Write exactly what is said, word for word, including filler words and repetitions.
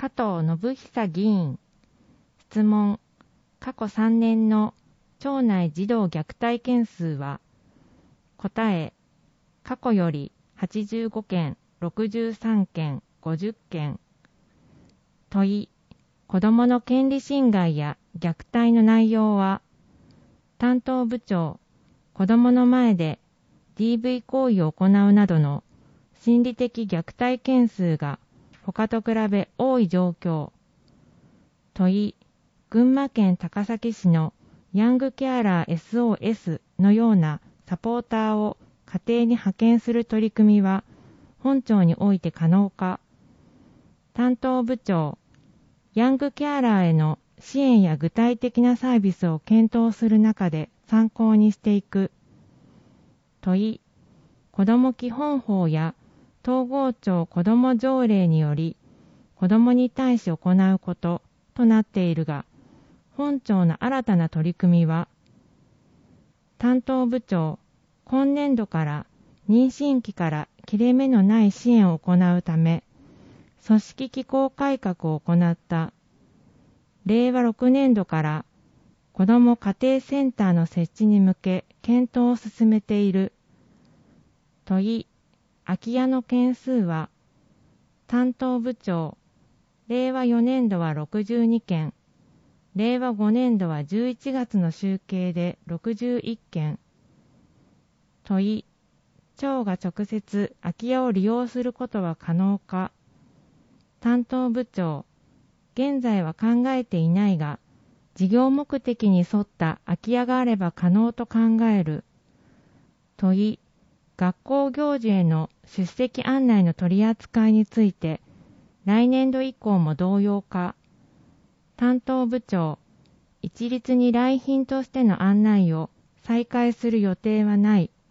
加藤信久議員。質問。過去さんねんの町内児童虐待件数は？答え。過去よりはちじゅうごけん、ろくじゅうさんけん、ごじゅっけん。問い。子どもの権利侵害や虐待の内容は？担当部長。子どもの前で ディーブイ 行為を行うなどの心理的虐待件数が他と比べ多い状況。問い。群馬県高崎市のヤングケアラー エスオーエス のようなサポーターを家庭に派遣する取り組みは本庁において可能か？担当部長。ヤングケアラーへの支援や具体的なサービスを検討する中で参考にしていく。問い。子ども基本法や東郷町子ども条例により子どもに対し行うこととなっているが、本庁の新たな取り組みは？担当部長。今年度から妊娠期から切れ目のない支援を行うため、組織機構改革を行った。れいわろくねんどから子ども家庭センターの設置に向け検討を進めている。問い。空き家の件数は？担当部長。れいわよねんどはろくじゅうにけん、れいわごねんどはじゅういちがつの集計でろくじゅういっけん。問い。町が直接空き家を利用することは可能か？担当部長。現在は考えていないが、事業目的に沿った空き家があれば可能と考える。問い。学校行事への出席案内の取り扱いについて、来年度以降も同様か？担当部長。一律に来賓としての案内を再開する予定はない。